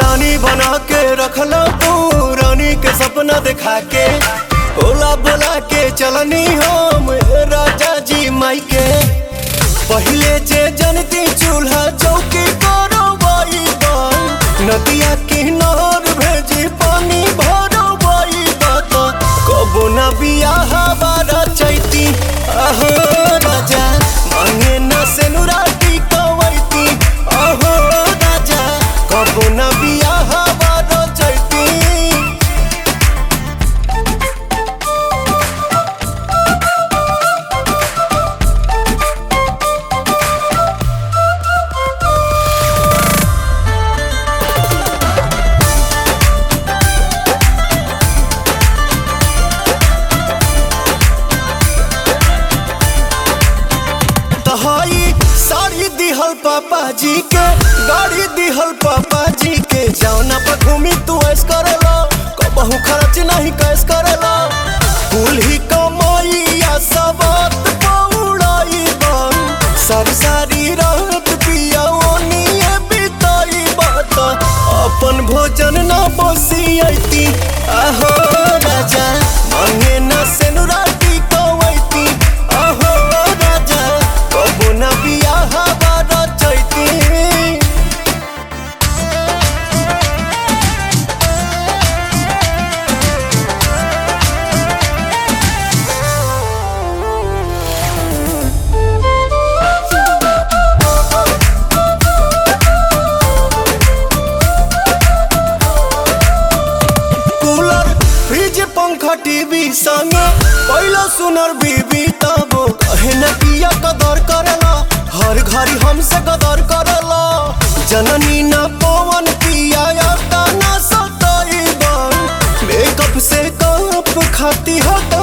रानी बना के रखला तू, रानी के सपना दिखा के ओला बोला के चलनी हम राजा जी माई के। पहले जे जनती चूल्हा चौकी करो बाई बाई, नदिया किनार भेजी पानी भरो बाई बात। कबो न बियाह बारा चैती आहो राजा, मांगे न सेनुराटी कवैती आहो राजा। कबो न बियाह बारा चैती। साड़ी दिहल पापा जी के, गाड़ी दिहल पापा जी के। जौना पर घूमी तू ऐस करेला, कबहू खर्च नहीं कैस करेला। कुल ही कमाइया सबात पौड़ाई बन, सब सारी रात पिया ओनिए बिताई बात। अपन भोजन न बसियती आहो राजा, मांगे न सेनुराटी कवैती आहो राजा। कबो न बियाह बारा चैती। कूलर फ्रिज पंखा टीवी संगे पहला सुनर बीबी, तब कहे न पिया कदर करेला, हर घड़ी हमसे कदर करेला। जननी न पवन पिया न सताई बन, मेकअप से कप खाती हो